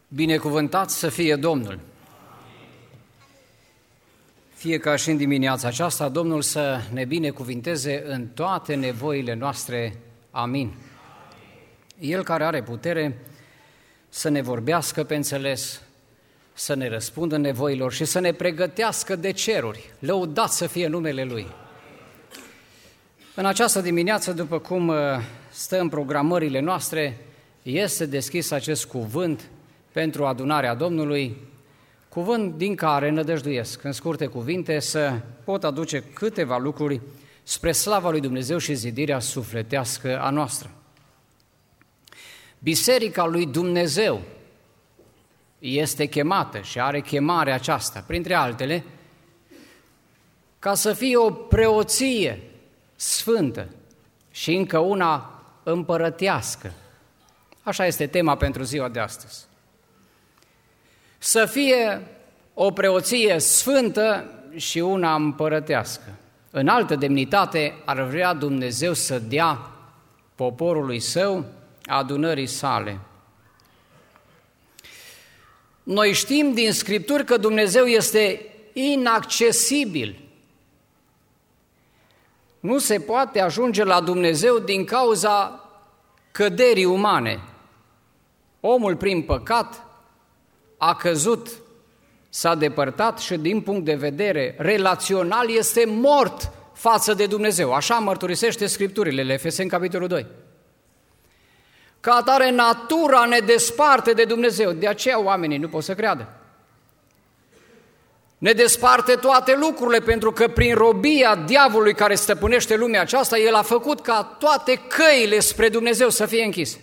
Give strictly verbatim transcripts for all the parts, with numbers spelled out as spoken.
Binecuvântat să fie Domnul! Fie ca și în dimineața aceasta, Domnul să ne binecuvinteze în toate nevoile noastre. Amin. El care are putere să ne vorbească pe înțeles, să ne răspundă nevoilor și să ne pregătească de ceruri. Lăudat să fie numele Lui! În această dimineață, după cum stă în programările noastre, este deschis acest cuvânt pentru adunarea Domnului, cuvânt din care nădăjduiesc, în scurte cuvinte, să pot aduce câteva lucruri spre slava lui Dumnezeu și zidirea sufletească a noastră. Biserica lui Dumnezeu este chemată și are chemarea aceasta, printre altele, ca să fie o preoție sfântă și încă una împărătească. Așa este tema pentru ziua de astăzi. Să fie o preoție sfântă și una împărătească. În altă demnitate ar vrea Dumnezeu să dea poporului său, adunării sale. Noi știm din Scripturi că Dumnezeu este inaccesibil. Nu se poate ajunge la Dumnezeu din cauza căderii umane. Omul prin păcat a căzut, s-a depărtat și din punct de vedere relațional este mort față de Dumnezeu. Așa mărturisește Scripturile, Efeseni, capitolul doi. Ca atare, natura ne desparte de Dumnezeu, de aceea oamenii nu pot să creadă. Ne desparte toate lucrurile, pentru că prin robia diavolului care stăpânește lumea aceasta, el a făcut ca toate căile spre Dumnezeu să fie închise.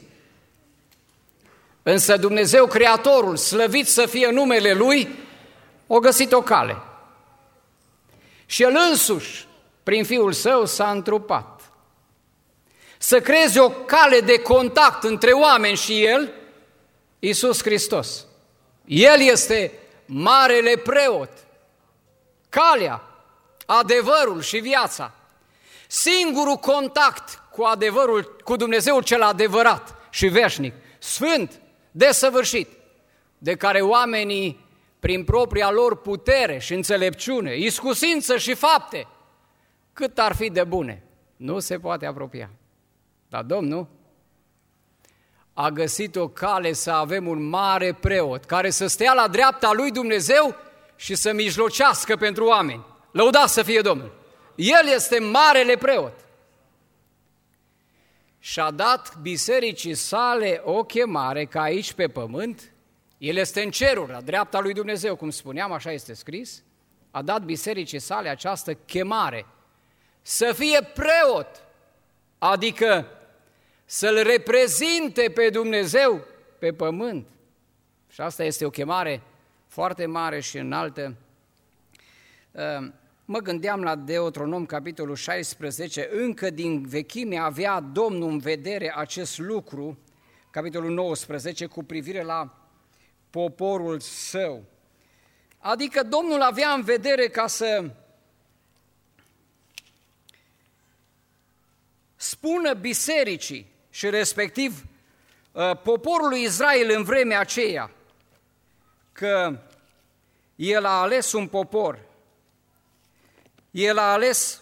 Însă Dumnezeu, Creatorul, slăvit să fie numele Lui, a găsit o cale. Și El însuși, prin Fiul Său, s-a întrupat. Să creeze o cale de contact între oameni și El, Iisus Hristos. El este marele preot, calea, adevărul și viața. Singurul contact cu adevărul, cu Dumnezeu cel adevărat și veșnic, sfânt, desăvârșit, de care oamenii, prin propria lor putere și înțelepciune, iscusință și fapte, cât ar fi de bune, nu se poate apropia. Dar Domnul a găsit o cale să avem un mare preot care să stea la dreapta lui Dumnezeu și să mijlocească pentru oameni. Lăudați să fie Domnul! El este marele preot. Și-a dat bisericii sale o chemare ca aici pe pământ, el este în ceruri, la dreapta lui Dumnezeu, cum spuneam, așa este scris, a dat bisericii sale această chemare să fie preot, adică să-L reprezinte pe Dumnezeu pe pământ. Și asta este o chemare foarte mare și înaltă. Mă gândeam la Deuteronom, capitolul șaisprezece, încă din vechime avea Domnul în vedere acest lucru, capitolul nouăsprezece, cu privire la poporul său. Adică Domnul avea în vedere ca să spună bisericii și respectiv poporului Israel în vremea aceea că El a ales un popor, El a ales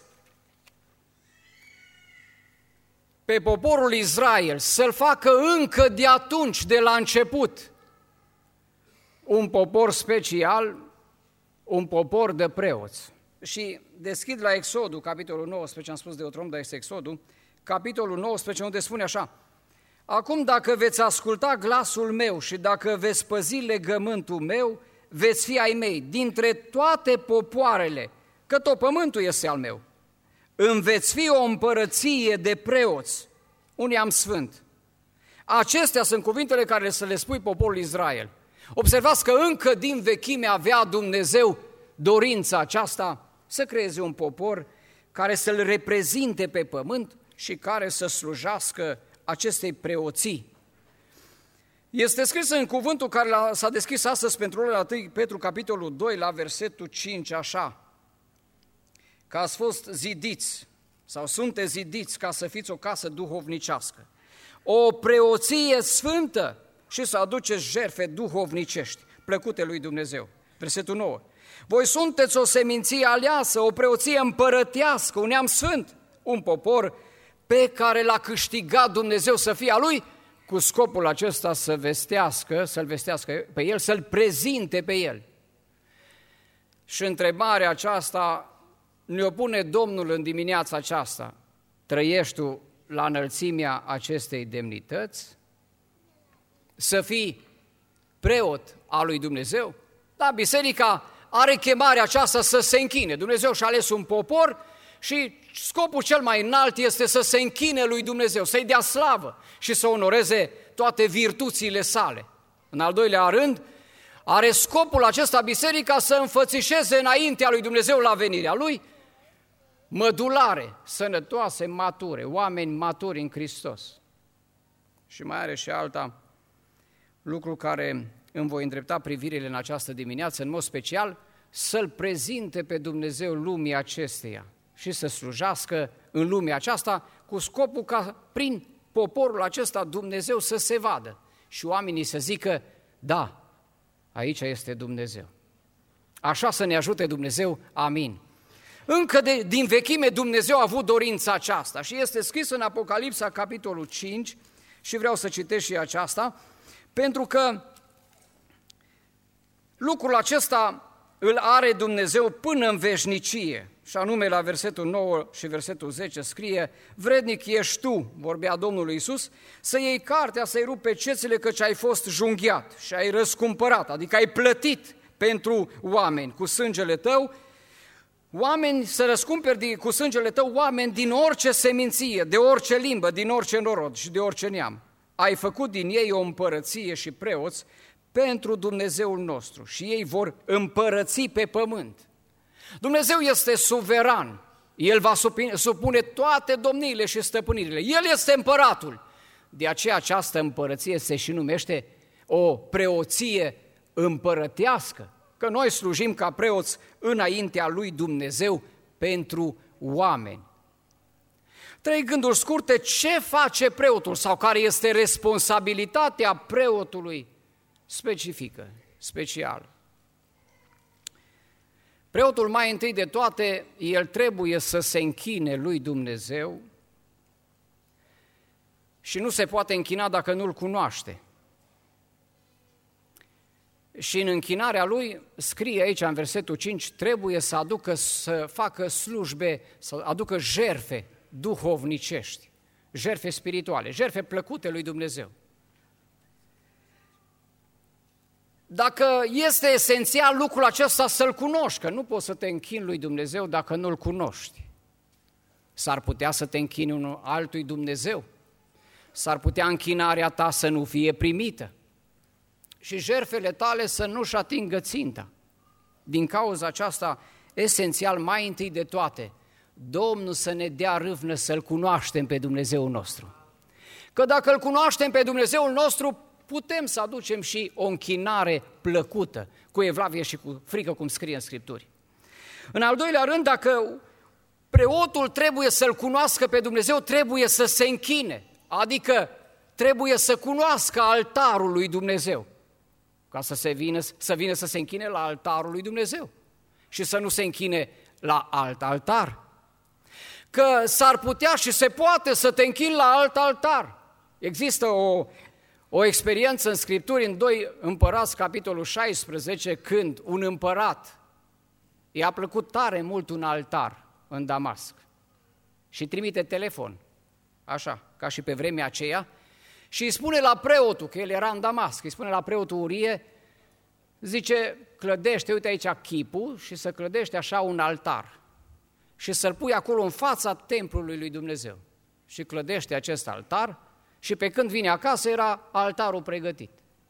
pe poporul Israel să-l facă încă de atunci, de la început, un popor special, un popor de preoți. Și deschid la Exodul, capitolul nouăsprezece, am spus Deuteronom, dar este Exodul, capitolul nouăsprezece, unde spune așa: acum dacă veți asculta glasul meu și dacă veți păzi legământul meu, veți fi ai mei dintre toate popoarele, că tot pământul este al meu. Îmi veți fi o împărăție de preoți, un neam sfânt. Acestea sunt cuvintele care să le spui poporul Israel. Observați că încă din vechime avea Dumnezeu dorința aceasta să creeze un popor care să-L reprezinte pe pământ și care să slujească acestei preoții. Este scris în cuvântul care s-a deschis astăzi pentru la întâi Petru, capitolul doi, la versetul cinci, așa: că ați fost zidiți sau sunteți zidiți ca să fiți o casă duhovnicească, o preoție sfântă și să aduceți jertfe duhovnicești, plăcute lui Dumnezeu. Versetul nouă. Voi sunteți o seminție aleasă, o preoție împărătească, un neam sfânt, un popor pe care l-a câștigat Dumnezeu să fie a Lui, cu scopul acesta să vestească, să-L vestească pe El, să-L prezinte pe El. Și întrebarea aceasta ne-o pune Domnul în dimineața aceasta. Trăiești tu la înălțimea acestei demnități? Să fii preot al lui Dumnezeu? Da, biserica are chemarea aceasta să se închine. Dumnezeu și-a ales un popor și scopul cel mai înalt este să se închine lui Dumnezeu, să-i dea slavă și să onoreze toate virtuțile sale. În al doilea rând, are scopul acesta biserica să înfățișeze înaintea lui Dumnezeu la venirea Lui mădulare, sănătoase, mature, oameni maturi în Hristos. Și mai are și alta, lucru care îmi voi îndrepta privirile în această dimineață, în mod special, să-L prezinte pe Dumnezeu lumii acesteia și să slujească în lumea aceasta cu scopul ca prin poporul acesta Dumnezeu să se vadă și oamenii să zică, da, aici este Dumnezeu. Așa să ne ajute Dumnezeu, amin. Încă de, din vechime Dumnezeu a avut dorința aceasta și este scris în Apocalipsa, capitolul cinci, și vreau să citesc și aceasta, pentru că lucrul acesta îl are Dumnezeu până în veșnicie, și anume la versetul nouă și versetul zece scrie, vrednic ești tu, vorbea Domnul Iisus, să iei cartea, să-i rupi pe cețile, căci ai fost junghiat și ai răscumpărat, adică ai plătit pentru oameni cu sângele tău, oameni să răscumperi cu sângele tău oameni din orice seminție, de orice limbă, din orice norod și de orice neam. Ai făcut din ei o împărăție și preoți pentru Dumnezeul nostru și ei vor împărăți pe pământ. Dumnezeu este suveran, El va supune toate domniile și stăpânirile, El este împăratul. De aceea această împărăție se și numește o preoție împărătească, că noi slujim ca preoți înaintea lui Dumnezeu pentru oameni. Trei gânduri scurte, ce face preotul sau care este responsabilitatea preotului specifică, specială. Preotul mai întâi de toate, el trebuie să se închine lui Dumnezeu și nu se poate închina dacă nu-L cunoaște. Și în închinarea lui, scrie aici în versetul cinci, trebuie să aducă, să facă slujbe, să aducă jertfe duhovnicești, jertfe spirituale, jertfe plăcute lui Dumnezeu. Dacă este esențial lucrul acesta să-L cunoști, că nu poți să te închini lui Dumnezeu dacă nu-L cunoști. S-ar putea să te închini unul altui Dumnezeu, s-ar putea închinarea ta să nu fie primită și jertfele tale să nu-și atingă ținta. Din cauza aceasta, esențial mai întâi de toate, Domnul să ne dea râvnă să-L cunoaștem pe Dumnezeul nostru. Că dacă Îl cunoaștem pe Dumnezeul nostru, putem să aducem și o închinare plăcută, cu evlavie și cu frică, cum scrie în Scripturi. În al doilea rând, dacă preotul trebuie să-L cunoască pe Dumnezeu, trebuie să se închine, adică trebuie să cunoască altarul lui Dumnezeu, ca să, se vină, să vină să se închine la altarul lui Dumnezeu și să nu se închine la alt altar. Că s-ar putea și se poate să te închini la alt altar. Există o, o experiență în Scripturi, în doi Împărați, capitolul șaisprezece, când un împărat i-a plăcut tare mult un altar în Damasc și trimite telefon, așa, ca și pe vremea aceea, și îi spune la preotul, că el era în Damasc, îi spune la preotul Urie, zice, clădește, uite aici chipul și să clădește așa un altar și să-l pui acolo în fața templului lui Dumnezeu. Și clădește acest altar și pe când vine acasă era altarul pregătit.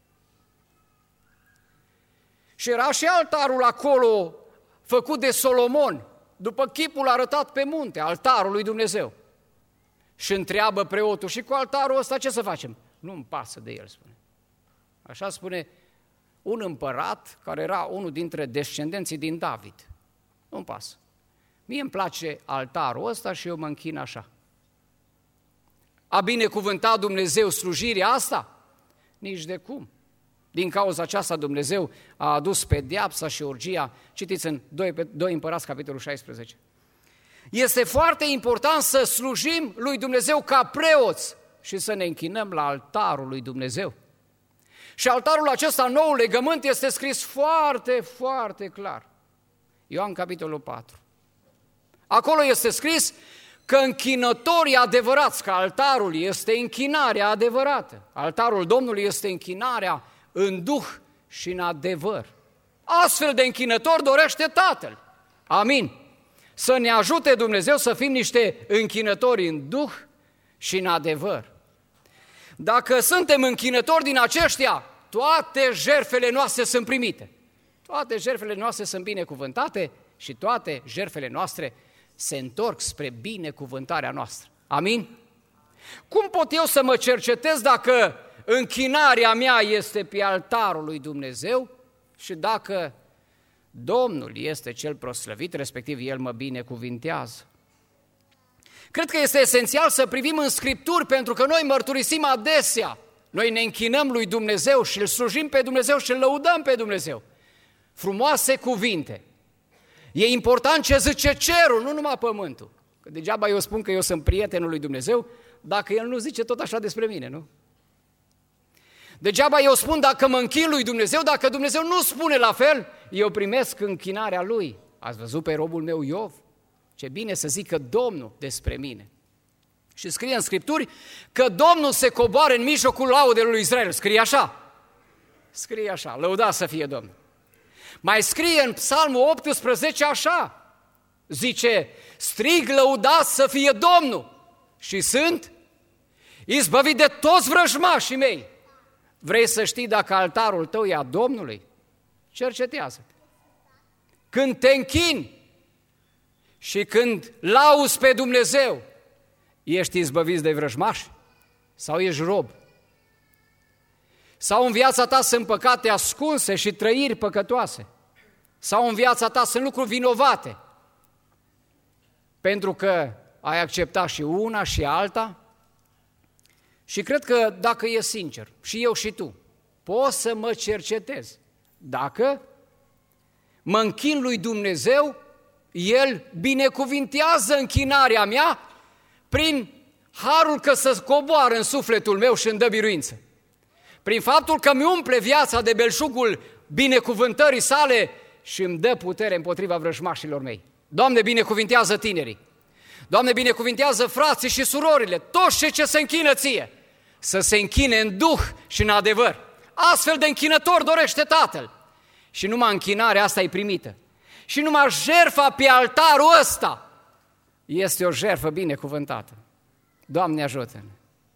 Și era și altarul acolo făcut de Solomon, după chipul arătat pe munte, altarul lui Dumnezeu. Și întreabă preotul, și cu altarul ăsta ce să facem? Nu-mi pasă de el, spune. Așa spune un împărat care era unul dintre descendenții din David. Nu-mi pasă. Mie îmi place altarul ăsta și eu mă închin așa. A binecuvântat Dumnezeu slujirea asta? Nici de cum. Din cauza aceasta Dumnezeu a adus pedeapsa și urgia. Citiți în doi Împărați, capitolul șaisprezece. Este foarte important să slujim lui Dumnezeu ca preoți și să ne închinăm la altarul lui Dumnezeu. Și altarul acesta, nou legământ, este scris foarte, foarte clar. Ioan, capitolul patru. Acolo este scris că închinătorii adevărați, că altarul este închinarea adevărată. Altarul Domnului este închinarea în duh și în adevăr. Astfel de închinător dorește Tatăl. Amin. Să ne ajute Dumnezeu să fim niște închinători în duh și în adevăr. Dacă suntem închinători din aceștia, toate jertfele noastre sunt primite. Toate jertfele noastre sunt binecuvântate și toate jertfele noastre se întorc spre binecuvântarea noastră. Amin? Cum pot eu să mă cercetez dacă închinarea mea este pe altarul lui Dumnezeu și dacă Domnul este cel proslăvit, respectiv El mă binecuvintează? Cred că este esențial să privim în Scripturi, pentru că noi mărturisim adesea. Noi ne închinăm lui Dumnezeu și îl slujim pe Dumnezeu și îl lăudăm pe Dumnezeu. Frumoase cuvinte. E important ce zice cerul, nu numai pământul. Că degeaba eu spun că eu sunt prietenul lui Dumnezeu, dacă El nu zice tot așa despre mine, nu? Degeaba eu spun dacă mă închin lui Dumnezeu, dacă Dumnezeu nu spune la fel, eu primesc închinarea Lui. Ați văzut pe robul meu Iov? Ce bine să zică Domnul despre mine. Și scrie în Scripturi că Domnul se coboară în mijlocul laudelor lui Israel. Scrie așa. Scrie așa, lăudați să fie Domnul. Mai scrie în Psalmul optsprezece așa. Zice, strig lăudați să fie Domnul și sunt izbăvit de toți vrăjmașii mei. Vrei să știi dacă altarul tău e a Domnului? Cercetează-te. Când te închini și când lauzi pe Dumnezeu, ești izbăvit de vrăjmași sau ești rob? Sau în viața ta sunt păcate ascunse și trăiri păcătoase? Sau în viața ta sunt lucruri vinovate? Pentru că ai acceptat și una și alta? Și cred că dacă e sincer, și eu și tu, poți să mă cercetez. Dacă mă închin lui Dumnezeu, El binecuvintează închinarea mea prin harul că să coboară în sufletul meu și îmi dă biruință. Prin faptul că mi umple viața de belșugul binecuvântării sale și îmi dă putere împotriva vrăjmașilor mei. Doamne, binecuvintează tinerii! Doamne, binecuvintează frații și surorile, toți cei ce se închină Ție, să se închine în duh și în adevăr. Astfel de închinător dorește Tatăl. Și numai închinarea asta e primită. Și numai jertfa pe altarul ăsta este o jertfă binecuvântată. Doamne, ajută-ne!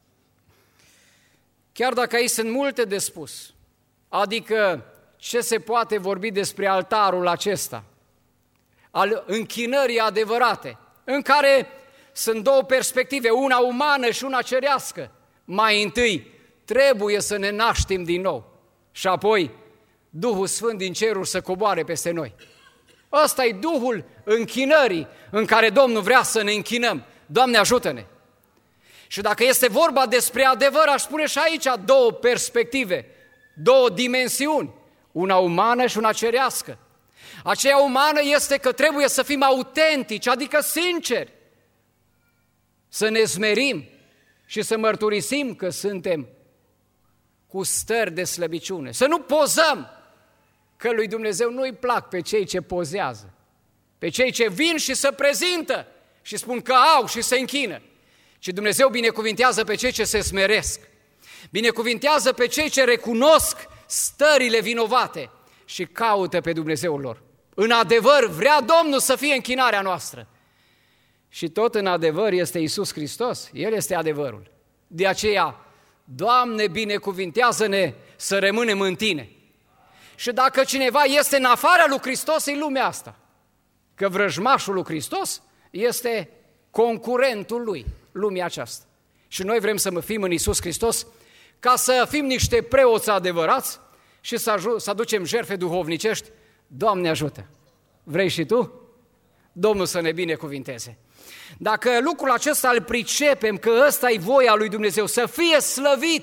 Chiar dacă aici sunt multe de spus, adică ce se poate vorbi despre altarul acesta, al închinării adevărate, în care sunt două perspective, una umană și una cerească. Mai întâi trebuie să ne naștem din nou și apoi Duhul Sfânt din ceruri să coboare peste noi. Ăsta e Duhul închinării în care Domnul vrea să ne închinăm. Doamne, ajută-ne! Și dacă este vorba despre adevăr, aș spune și aici două perspective, două dimensiuni, una umană și una cerească. Aceea umană este că trebuie să fim autentici, adică sinceri, să ne smerim și să mărturisim că suntem cu stări de slăbiciune. Să nu pozăm, că lui Dumnezeu nu-i plac pe cei ce pozează, pe cei ce vin și se prezintă și spun că au și se închină. Și Dumnezeu binecuvintează pe cei ce se smeresc, binecuvintează pe cei ce recunosc stările vinovate și caută pe Dumnezeul lor. În adevăr, vrea Domnul să fie închinarea noastră. Și tot în adevăr este Iisus Hristos, El este adevărul. De aceea, Doamne, binecuvintează-ne să rămânem în Tine. Și dacă cineva este în afara lui Hristos, e lumea asta. Că vrăjmașul lui Hristos este concurentul lui, lumea aceasta. Și noi vrem să fim în Iisus Hristos ca să fim niște preoți adevărați și să, aju- să aducem jertfe duhovnicești. Doamne, ajută! Vrei și tu? Domnul să ne binecuvinteze. Dacă lucrul acesta îl pricepem, că ăsta e voia lui Dumnezeu, să fie slăvit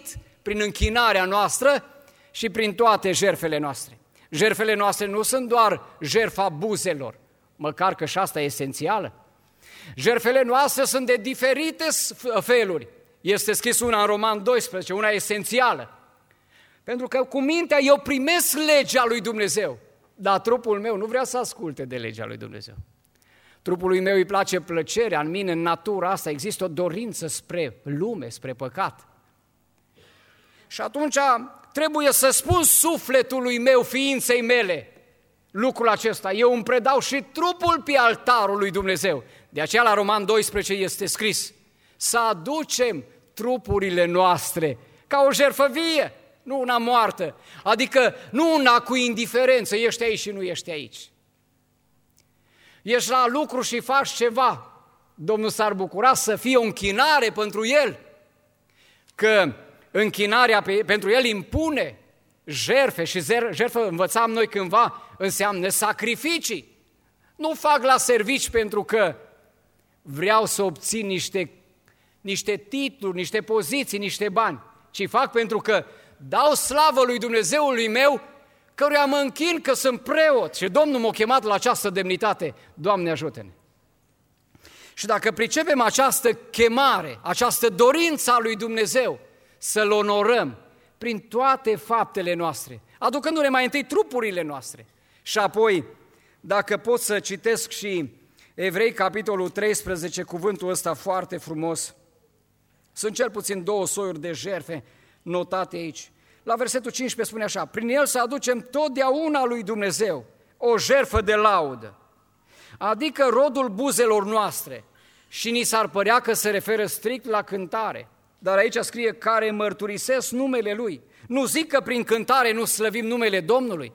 prin închinarea noastră și prin toate jertfele noastre. Jertfele noastre nu sunt doar jertfa buzelor, măcar că și asta e esențială. Jertfele noastre sunt de diferite feluri. Este scris una în Roman doisprezece, una esențială. Pentru că cu mintea eu primesc legea lui Dumnezeu, dar trupul meu nu vrea să asculte de legea lui Dumnezeu. Trupului meu îi place plăcerea, în mine, în natura asta, există o dorință spre lume, spre păcat. Și atunci trebuie să spun sufletului meu, ființei mele, lucrul acesta. Eu îmi predau și trupul pe altarul lui Dumnezeu. De aceea la Roman doisprezece este scris să aducem trupurile noastre ca o jertfă vie, nu una moartă. Adică nu una cu indiferență, ești aici și nu ești aici. Ești la lucru și faci ceva, Domnul s-ar bucura să fie o închinare pentru El, că închinarea pe, pentru El impune jertfe și jertfă, învățam noi cândva, înseamnă sacrificii. Nu fac la servici pentru că vreau să obțin niște, niște titluri, niște poziții, niște bani, ci fac pentru că dau slavă lui Dumnezeului meu, căruia mă închin că sunt preot și Domnul m-a chemat la această demnitate. Doamne, ajută-ne! Și dacă pricepem această chemare, această dorință a lui Dumnezeu, să-L onorăm prin toate faptele noastre, aducându-ne mai întâi trupurile noastre. Și apoi, dacă pot să citesc și Evrei, capitolul treisprezece, cuvântul ăsta foarte frumos, sunt cel puțin două soiuri de jertfe notate aici. La versetul cincisprezece spune așa: prin el să aducem totdeauna lui Dumnezeu o jertfă de laudă, adică rodul buzelor noastre, și ni s-ar părea că se referă strict la cântare, dar aici scrie care mărturisesc numele Lui. Nu zic că prin cântare nu slăvim numele Domnului,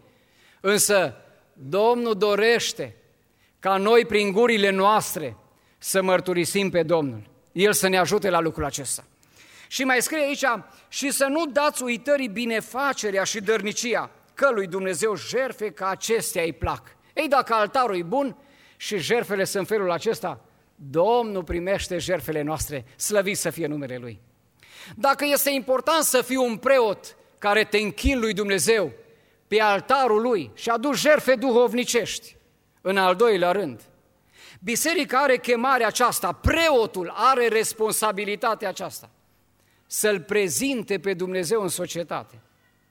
însă Domnul dorește ca noi prin gurile noastre să mărturisim pe Domnul. El să ne ajute la lucrul acesta. Și mai scrie aici, și să nu dați uitării binefacerea și dărnicia, că lui Dumnezeu jertfe ca acestea îi plac. Ei, dacă altarul e bun și jertfele sunt în felul acesta, Domnul primește jertfele noastre, slăvit să fie numele Lui. Dacă este important să fii un preot care te închini lui Dumnezeu pe altarul Lui și aduci jertfe duhovnicești, în al doilea rând, biserica are chemarea aceasta, preotul are responsabilitatea aceasta, să-L prezinte pe Dumnezeu în societate,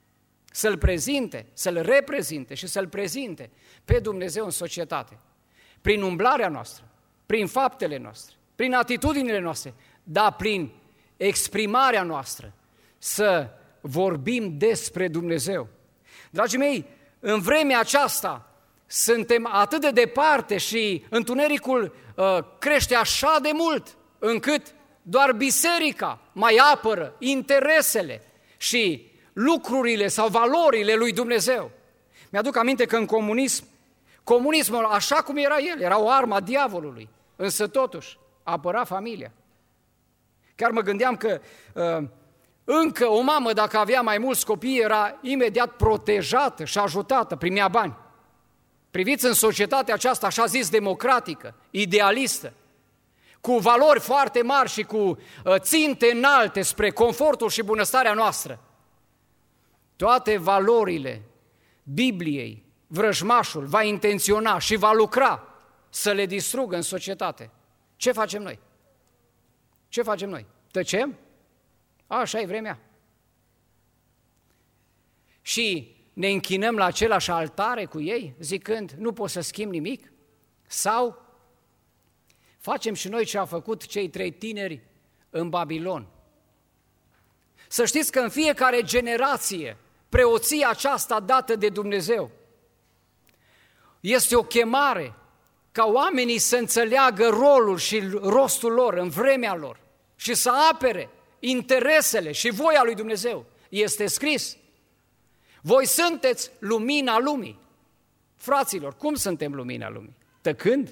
să-L prezinte, să-L reprezinte și să-L prezinte pe Dumnezeu în societate, prin umblarea noastră, prin faptele noastre, prin atitudinile noastre, dar prin exprimarea noastră, să vorbim despre Dumnezeu. Dragii mei, în vremea aceasta suntem atât de departe și întunericul uh, crește așa de mult, încât doar biserica mai apără interesele și lucrurile sau valorile lui Dumnezeu. Mi-aduc aminte că în comunism, comunismul, așa cum era el, era o armă a diavolului, însă totuși apăra familia. Chiar mă gândeam că uh, încă o mamă, dacă avea mai mulți copii, era imediat protejată și ajutată, primea bani. Priviți în societatea aceasta, așa zis, democratică, idealistă, cu valori foarte mari și cu ținte înalte spre confortul și bunăstarea noastră. Toate valorile Bibliei, vrăjmașul va intenționa și va lucra să le distrugă în societate. Ce facem noi? Ce facem noi? Tăcem? Așa e vremea. Și ne închinăm la același altare cu ei, zicând, nu pot să schimb nimic? Sau facem și noi ce au făcut cei trei tineri în Babilon? Să știți că în fiecare generație, preoția aceasta dată de Dumnezeu este o chemare ca oamenii să înțeleagă rolul și rostul lor în vremea lor și să apere interesele și voia lui Dumnezeu. Este scris: voi sunteți lumina lumii. Fraților, cum suntem lumina lumii? Tăcând?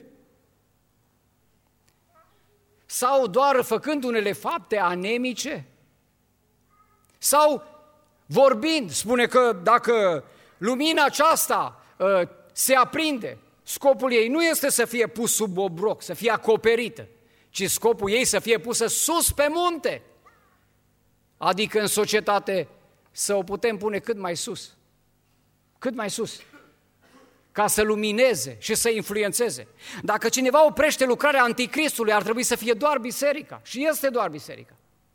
Sau doar făcând unele fapte anemice? Sau vorbind, spune că dacă lumina aceasta uh, se aprinde, scopul ei nu este să fie pus sub obroc, să fie acoperită, ci scopul ei să fie pusă sus pe munte. adică în societate să o putem pune cât mai sus, cât mai sus, ca să lumineze și să influențeze. Dacă cineva oprește lucrarea anticristului, ar trebui să fie doar biserica și este doar biserica.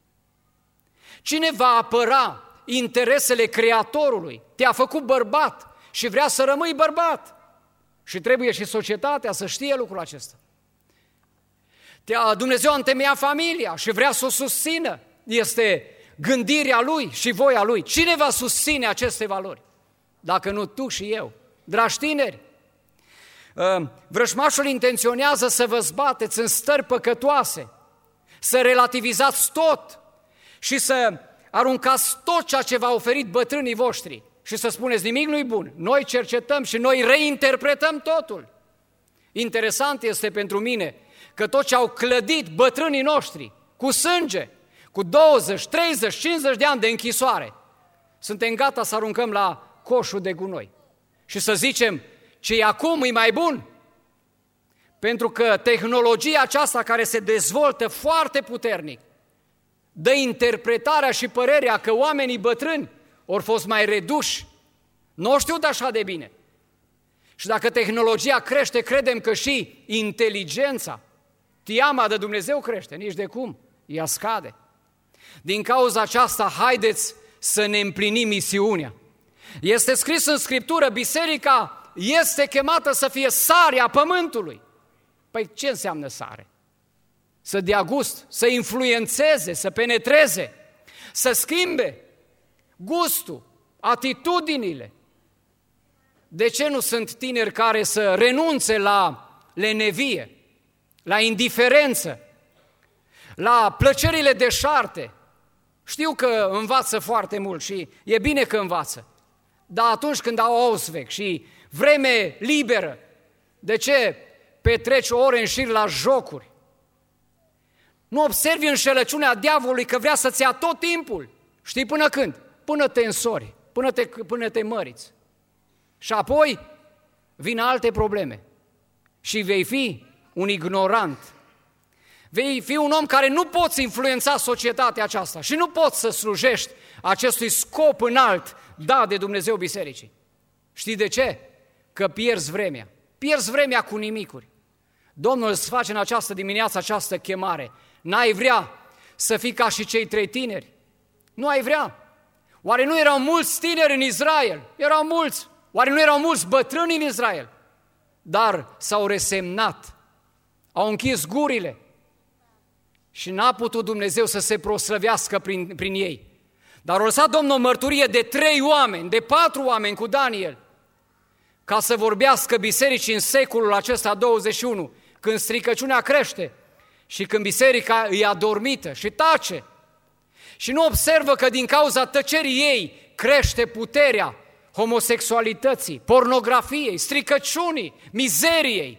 Cine va apăra interesele Creatorului? Te-a făcut bărbat și vrea să rămâi bărbat. Și trebuie și societatea să știe lucrul acesta. Te-a, Dumnezeu a întemeiat familia și vrea să o susțină. Este gândirea Lui și voia Lui. Cine va susține aceste valori? Dacă nu tu și eu. Dragi tineri, vrăjmașul intenționează să vă zbateți în stări păcătoase, să relativizați tot și să aruncați tot ceea ce v-a oferit bătrânii voștri și să spuneți nimic nu-i bun. Noi cercetăm și noi reinterpretăm totul. Interesant este pentru mine că tot ce au clădit bătrânii noștri cu sânge, cu douăzeci, treizeci, cincizeci de ani de închisoare, suntem gata să aruncăm la coșul de gunoi și să zicem ce e acum e mai bun. Pentru că tehnologia aceasta care se dezvoltă foarte puternic dă interpretarea și părerea că oamenii bătrâni ori fost mai reduși, nu știu de așa de bine. Și dacă tehnologia crește, credem că și inteligența, teama de Dumnezeu crește, nici de cum, ea scade. Din cauza aceasta, haideți să ne împlinim misiunea. Este scris în Scriptură, biserica este chemată să fie sarea pământului. Păi ce înseamnă sare? Să dea gust, să influențeze, să penetreze, să schimbe gustul, atitudinile. De ce nu sunt tineri care să renunțe la lenevie, la indiferență, la plăcerile deșarte? Știu că învață foarte mult și e bine că învață, dar atunci când au ausvec și vreme liberă, de ce petreci o oră în șir la jocuri? Nu observi înșelăciunea diavolului că vrea să-ți ia tot timpul. Știi până când? Până te însori, până te, până te măriți. Și apoi vin alte probleme și vei fi un ignorant. Vei fi un om care nu poți influența societatea aceasta și nu poți să slujești acestui scop înalt dat de Dumnezeu bisericii. Știi de ce? Că pierzi vremea. Pierzi vremea cu nimicuri. Domnul îți face în această dimineață această chemare. N-ai vrea să fii ca și cei trei tineri? Nu ai vrea? Oare nu erau mulți tineri în Israel? Erau mulți. Oare nu erau mulți bătrâni în Israel? Dar s-au resemnat, au închis gurile și n-a putut Dumnezeu să se proslăvească prin, prin ei. Dar a lăsat Domnul o mărturie de trei oameni, de patru oameni cu Daniel, ca să vorbească bisericii în secolul acesta douăzeci și unu, când stricăciunea crește și când biserica e adormită și tace. Și nu observă că din cauza tăcerii ei crește puterea homosexualității, pornografiei, stricăciunii, mizeriei,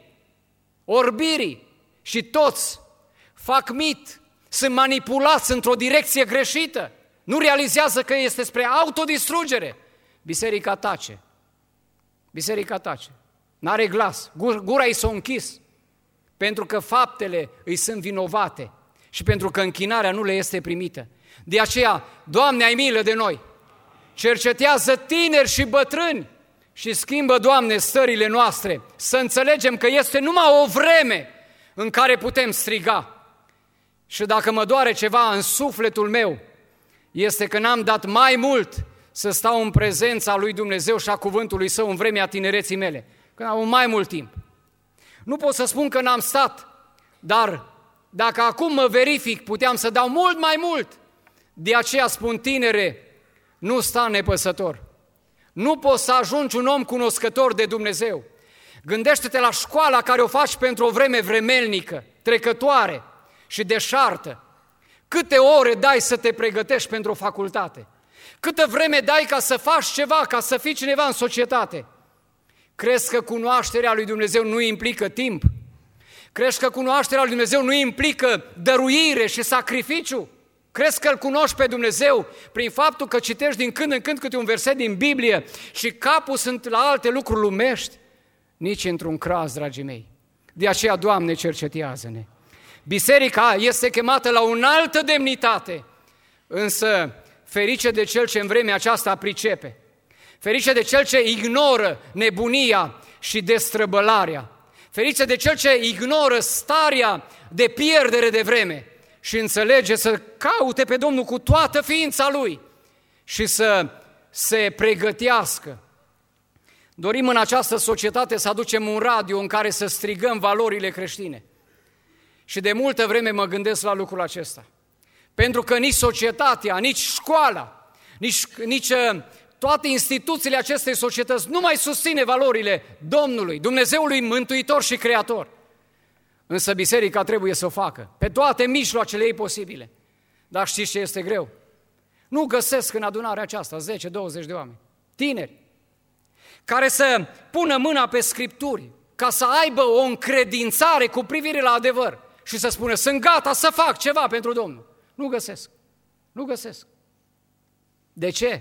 orbirii și toți fac mit, sunt manipulați într-o direcție greșită, nu realizează că este spre autodistrugere. Biserica tace, biserica tace, n-are glas, gura i s-a închis, pentru că faptele îi sunt vinovate și pentru că închinarea nu le este primită. De aceea, Doamne, ai milă de noi! Cercetează tineri și bătrâni și schimbă, Doamne, stările noastre, să înțelegem că este numai o vreme în care putem striga. Și dacă mă doare ceva în sufletul meu, este că n-am dat mai mult să stau în prezența lui Dumnezeu și a cuvântului Său în vremea tinereții mele, când am mai mult timp. Nu pot să spun că n-am stat, dar dacă acum mă verific, puteam să dau mult mai mult. De aceea spun, tinere, nu sta nepăsător. Nu poți să ajungi un om cunoscător de Dumnezeu. Gândește-te la școala care o faci pentru o vreme vremelnică, trecătoare și deșartă. Câte ore dai să te pregătești pentru o facultate? Câtă vreme dai ca să faci ceva, ca să fii cineva în societate? Crezi că cunoașterea lui Dumnezeu nu implică timp? Crezi că cunoașterea lui Dumnezeu nu implică dăruire și sacrificiu? Crezi că îl cunoști pe Dumnezeu prin faptul că citești din când în când câte un verset din Biblie și capul sunt la alte lucruri lumești? Nici într-un craz, dragii mei. De aceea, Doamne, cercetează-ne. Biserica este chemată la o altă demnitate Însă, ferice de cel ce în vremea aceasta pricepe, ferice de cel ce ignoră nebunia și destrăbălarea, ferice de cel ce ignoră starea de pierdere de vreme și înțelege să caute pe Domnul cu toată ființa lui și să se pregătească. Dorim în această societate să aducem un radio în care să strigăm valorile creștine. Și de multă vreme mă gândesc la lucrul acesta. Pentru că nici societatea, nici școala, nici, nici toate instituțiile acestei societăți nu mai susține valorile Domnului, Dumnezeului Mântuitor și Creator. Însă biserica trebuie să o facă, pe toate mijloacele ei posibile. Dar știți ce este greu? Nu găsesc în adunarea aceasta zece douăzeci de oameni, tineri, care să pună mâna pe Scripturi, ca să aibă o încredințare cu privire la adevăr și să spună, sunt gata să fac ceva pentru Domnul. Nu găsesc. Nu găsesc. De ce?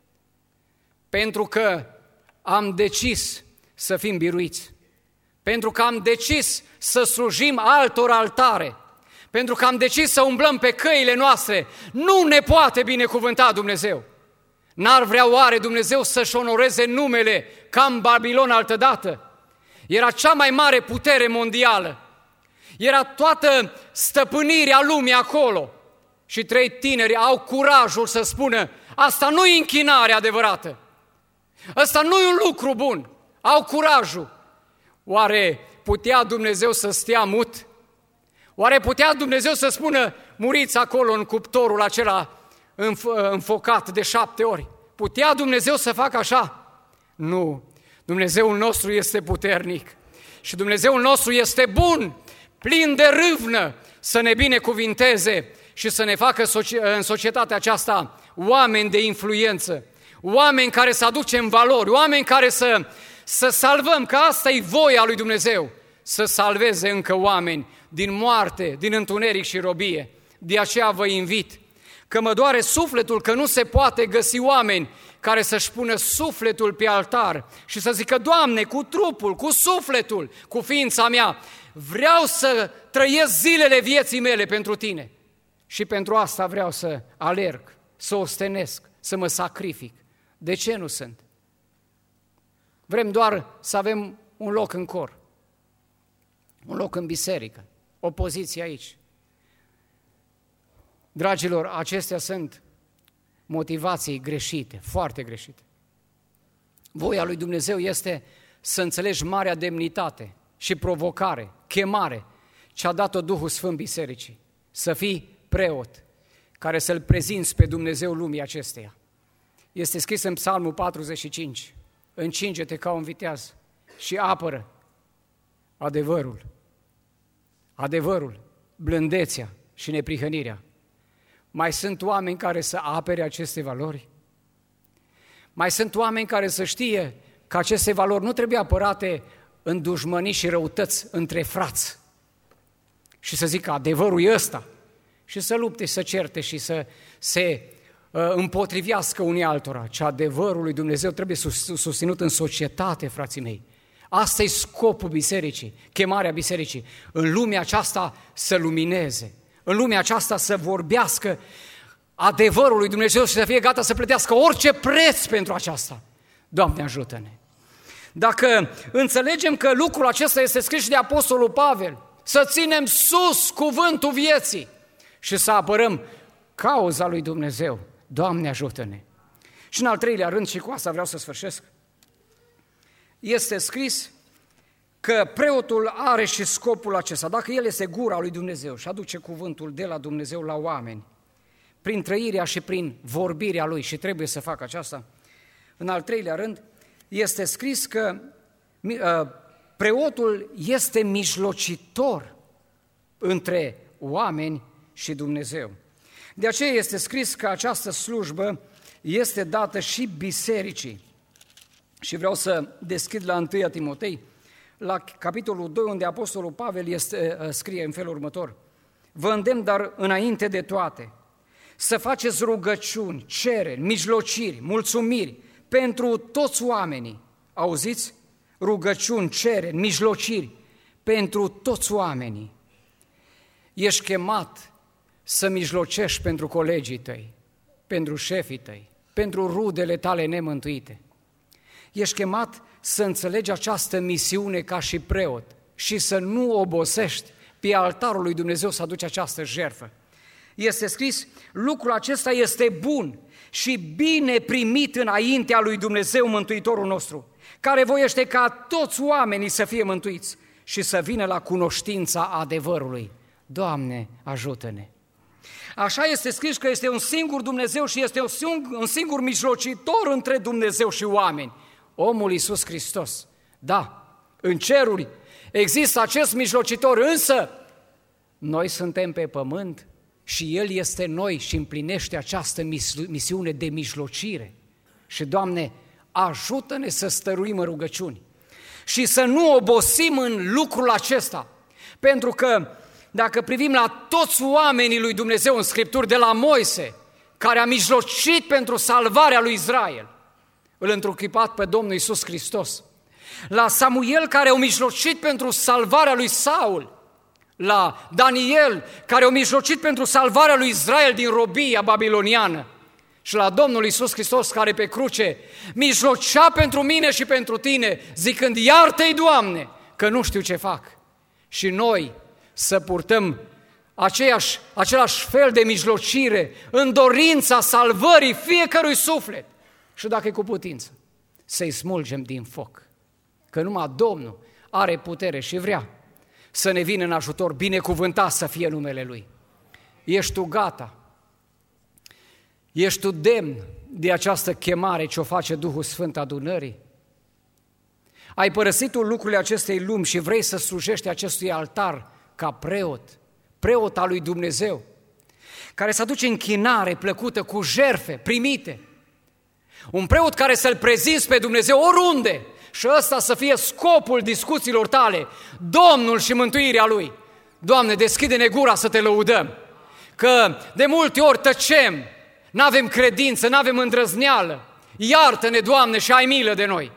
Pentru că am decis să fim biruiți. Pentru că am decis să slujim altor altare. Pentru că am decis să umblăm pe căile noastre. Nu ne poate binecuvânta Dumnezeu. N-ar vrea oare Dumnezeu să-și onoreze numele ca în Babilon altădată? Era cea mai mare putere mondială. Era toată stăpânirea lumii acolo. Și trei tineri au curajul să spună, asta nu e închinare adevărată. Asta nu e un lucru bun. Au curajul. Oare putea Dumnezeu să stea mut? Oare putea Dumnezeu să spună, muriți acolo în cuptorul acela înfocat de șapte ori? Putea Dumnezeu să facă așa? Nu. Dumnezeul nostru este puternic și Dumnezeul nostru este bun, plin de râvnă să ne binecuvinteze și să ne facă în societatea aceasta oameni de influență, oameni care să aducem valori, oameni care să, să salvăm, că asta e voia lui Dumnezeu, să salveze încă oameni din moarte, din întuneric și robie. De aceea vă invit, că mă doare sufletul că nu se poate găsi oameni care să-și pună sufletul pe altar și să zică, Doamne, cu trupul, cu sufletul, cu ființa mea, vreau să trăiesc zilele vieții mele pentru Tine. Și pentru asta vreau să alerg, să ostenesc, să mă sacrific. De ce nu sunt? Vrem doar să avem un loc în cor, un loc în biserică, o poziție aici. Dragilor, acestea sunt motivații greșite, foarte greșite. Voia lui Dumnezeu este să înțelegi marea demnitate și provocare, chemare, ce a dat-o Duhul Sfânt Bisericii, să fii preot, care să-L prezinți pe Dumnezeu lumii acesteia. Este scris în Psalmul patruzeci și cinci, încinge-te ca un viteaz și apără adevărul, adevărul, blândețea și neprihănirea. Mai sunt oameni care să apere aceste valori? Mai sunt oameni care să știe că aceste valori nu trebuie apărate în dușmănii și răutăți între frați și să zică adevărul e ăsta și să lupte, să certe și să se uh, împotrivească unii altora, ci adevărul lui Dumnezeu trebuie sus, susținut în societate, frații mei. Asta e scopul bisericii, chemarea bisericii, în lumea aceasta să lumineze, în lumea aceasta să vorbească adevărul lui Dumnezeu și să fie gata să plătească orice preț pentru aceasta. Doamne, ajută-ne! Dacă înțelegem că lucrul acesta este scris și de Apostolul Pavel, să ținem sus cuvântul vieții și să apărăm cauza lui Dumnezeu. Doamne, ajută-ne! Și în al treilea rând, și cu asta vreau să sfârșesc, este scris că preotul are și scopul acesta. Dacă el este gura lui Dumnezeu și aduce cuvântul de la Dumnezeu la oameni, prin trăirea și prin vorbirea lui, și trebuie să facă aceasta, în al treilea rând, este scris că uh, preotul este mijlocitor între oameni și Dumnezeu. De aceea este scris că această slujbă este dată și bisericii. Și vreau să deschid la întâi Timotei, la capitolul doi, unde Apostolul Pavel este, scrie în felul următor: vă îndemn, dar înainte de toate, să faceți rugăciuni, cereri, mijlociri, mulțumiri pentru toți oamenii. Auziți? Rugăciuni, cereri, mijlociri pentru toți oamenii. Ești chemat să mijlocești pentru colegii tăi. pentru șefii tăi, pentru rudele tale nemântuite. Ești chemat să înțelegi această misiune ca și preot și să nu obosești pe altarul lui Dumnezeu să aduci această jertfă. Este scris, lucrul acesta este bun și bine primit înaintea lui Dumnezeu Mântuitorul nostru, care voiește ca toți oamenii să fie mântuiți și să vină la cunoștința adevărului. Doamne, ajută-ne! Așa este scris că este un singur Dumnezeu și este un singur mijlocitor între Dumnezeu și oameni, omul Iisus Hristos. Da, în ceruri există acest mijlocitor, însă noi suntem pe pământ și El este noi și împlinește această misiune de mijlocire. Și, Doamne, ajută-ne să stăruim în rugăciuni și să nu obosim în lucrul acesta, pentru că dacă privim la toți oamenii lui Dumnezeu în Scripturi, de la Moise, care a mijlocit pentru salvarea lui Israel, îl întruchipat pe Domnul Iisus Hristos, la Samuel, care a mijlocit pentru salvarea lui Saul, la Daniel, care a mijlocit pentru salvarea lui Israel din robia babiloniană, și la Domnul Iisus Hristos, care pe cruce mijlocea pentru mine și pentru tine, zicând, iartă-i, Doamne, că nu știu ce fac. Și noi să purtăm aceeași, același fel de mijlocire în dorința salvării fiecărui suflet. Și dacă e cu putință, să-i smulgem din foc, că numai Domnul are putere și vrea să ne vină în ajutor, binecuvântat să fie numele Lui. Ești tu gata? Ești tu demn de această chemare ce o face Duhul Sfânt adunării? Ai părăsit tu lucrurile acestei lumi și vrei să slujești acestui altar ca preot, preot al lui Dumnezeu, care să aduce închinare plăcută cu jertfe primite. Un preot care să-L prezinți pe Dumnezeu oriunde și ăsta să fie scopul discuțiilor tale, Domnul și mântuirea Lui. Doamne, deschide-ne gura să Te lăudăm, că de multe ori tăcem, n-avem credință, n-avem îndrăzneală. Iartă-ne, Doamne, și ai milă de noi.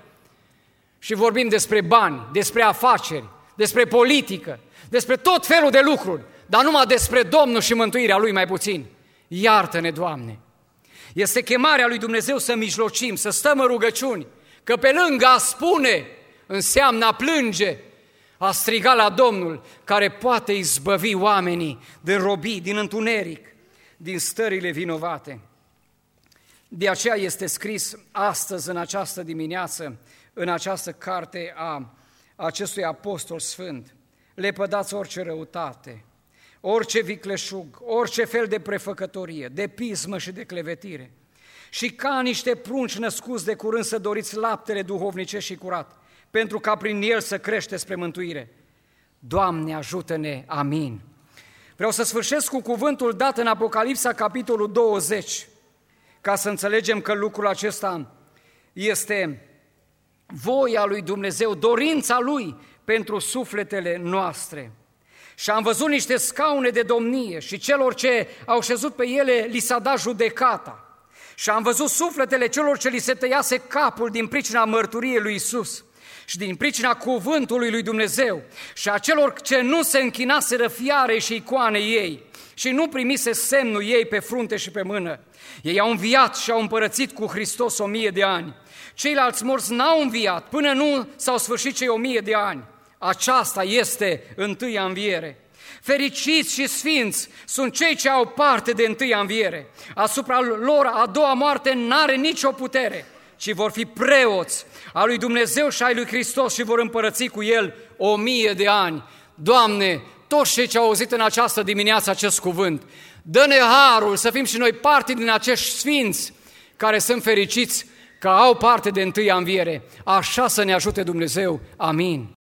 Și vorbim despre bani, despre afaceri, despre politică, despre tot felul de lucruri, dar numai despre Domnul și mântuirea Lui mai puțin. Iartă-ne, Doamne! Este chemarea lui Dumnezeu să mijlocim, să stăm în rugăciuni, că pe lângă a spune înseamnă a plânge, a striga la Domnul, care poate izbăvi oamenii din robii, din întuneric, din stările vinovate. De aceea este scris astăzi, în această dimineață, în această carte a acestui apostol sfânt, lepădați orice răutate, orice vicleșug, orice fel de prefăcătorie, de pismă și de clevetire. Și ca niște prunci născuți de curând să doriți laptele duhovnicești și curat, pentru ca prin el să creșteți spre mântuire. Doamne, ajută-ne! Amin! Vreau să sfârșesc cu cuvântul dat în Apocalipsa, capitolul douăzeci, ca să înțelegem că lucrul acesta este voia lui Dumnezeu, dorința Lui pentru sufletele noastre. Și am văzut niște scaune de domnie și celor ce au șezut pe ele li s-a dat judecata. Și am văzut sufletele celor ce li se tăiase capul din pricina mărturiei lui Iisus și din pricina cuvântului lui Dumnezeu și a celor ce nu se închinaseră fiarei și icoanei ei și nu primise semnul ei pe frunte și pe mână. Ei au înviat și au împărățit cu Hristos o mie de ani. Ceilalți morți n-au înviat până nu s-au sfârșit cei o mie de ani. Aceasta este întâia înviere. Fericiți și sfinți sunt cei ce au parte de întâia înviere. Asupra lor a doua moarte n-are nicio putere, ci vor fi preoți a lui Dumnezeu și a lui Hristos și vor împărăți cu El o mie de ani. Doamne, toți cei ce au auzit în această dimineață acest cuvânt, dă-ne harul să fim și noi parte din acești sfinți care sunt fericiți că au parte de întâia înviere. Așa să ne ajute Dumnezeu. Amin.